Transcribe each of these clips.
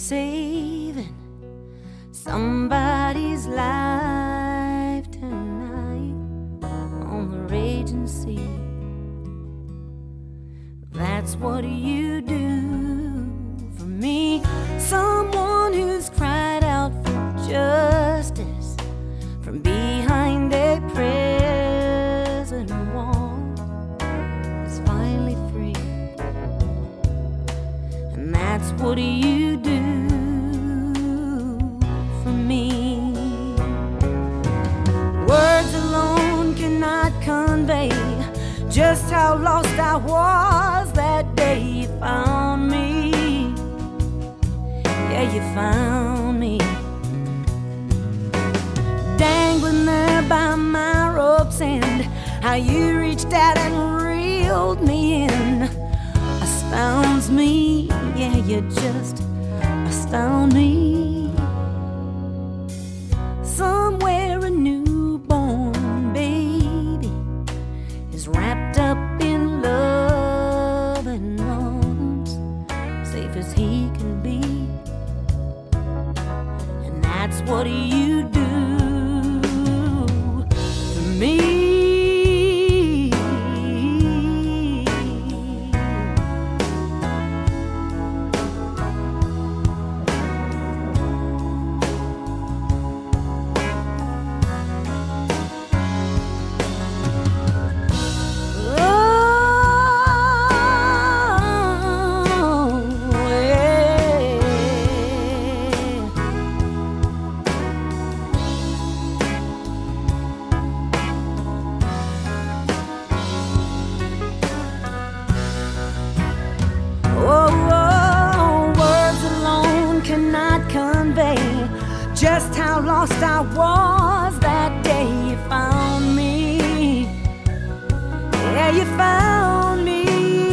saving somebody's life tonight on the raging sea. That's what you do for me. Someone who's cried out for justice from behind a prison wall is finally free. And that's what you do for me. Words alone cannot convey just how lost I was that day you found me. Yeah, you found me, dangling there by my rope's end. How you reached out and reeled me in astounds me. Yeah, you just astound me. Somewhere a newborn baby is wrapped up in love and arms, safe as he can be. And that's what you do for me. Just how lost I was that day you found me. Yeah, you found me,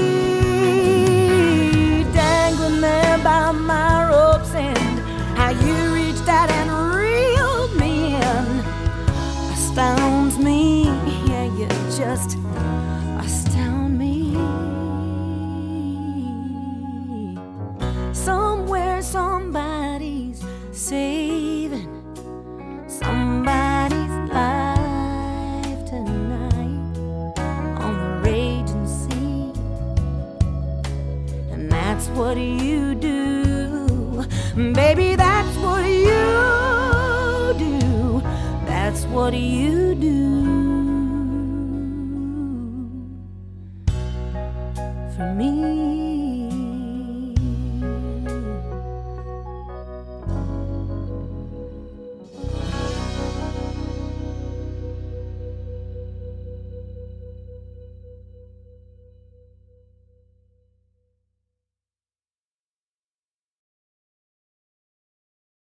dangling there by my rope's end. How you reached out and reeled me in astounds me. Yeah, you just astound me. Somewhere somebody's saving somebody's life tonight on the raging sea. And that's what you do, baby, that's what you do. That's what you do for me.